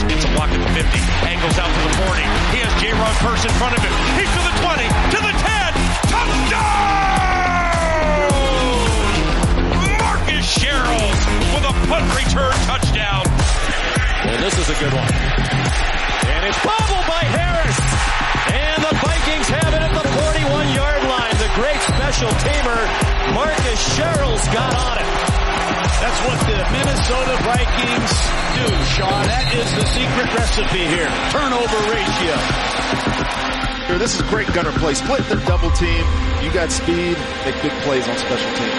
gets a block at the 50, angles out to the 40. He has J-Ron Purse in front of him. He's to the 20, to the 10. Touchdown! Marcus Sherrills with a punt return touchdown. And this is a good one. And it's bobbled by Harris. And the Vikings have it at the 41-yard line. The great special teamer, Marcus Sherrills, got on it. That's what the Minnesota Vikings do, Shaw. That is the secret recipe here. Turnover ratio. This is great gunner play. Split the double team. You got speed. Make big plays on special teams.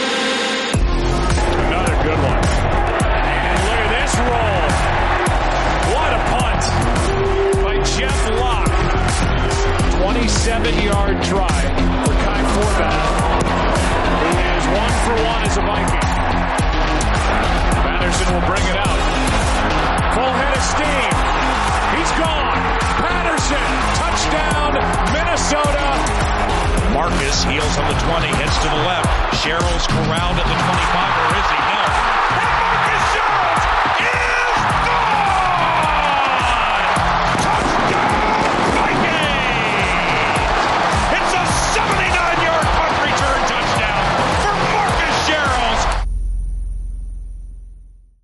Another good one. And look at this roll. What a punt by Jeff Locke. 27-yard try for Kai Forbath, who is 1 for 1 as a Viking. Patterson will bring it out. Full head of steam. He's gone. Patterson, touchdown, Minnesota. Marcus heels on the 20, heads to the left. Sherrills corralled at the 25, or is he? No.